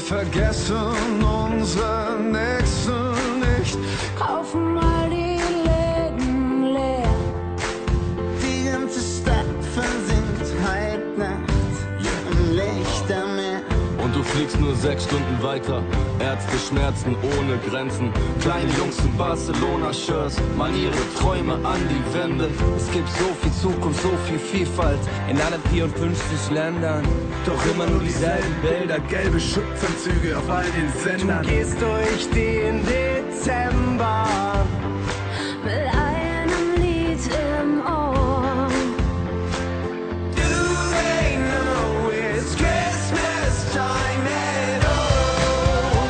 vergessen unsere Nächsten nicht. Kaufen mal die Läden leer. Die ganze Stadt versinkt heute Nacht im Lichtermeer. Und du fliegst nur 6 Stunden weiter. Ärzte schmerzen ohne Grenzen. Kleine Jungs in Barcelona-Shirts malen ihre Träume an die Wände. Es gibt so viel Zukunft, so viel Vielfalt in 154 Ländern. Doch immer nur dieselben Bilder, gelbe Schutzanzüge auf all den Sendern. Du gehst durch den Dezember Mit einem Lied im Ohr. Do they know it's Christmas time at all?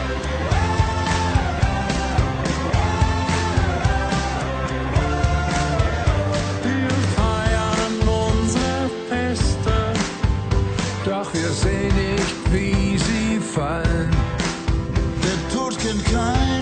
Wir feiern unsere Feste, doch wir sehen nicht, wie sie fallen. Der Tod kennt kein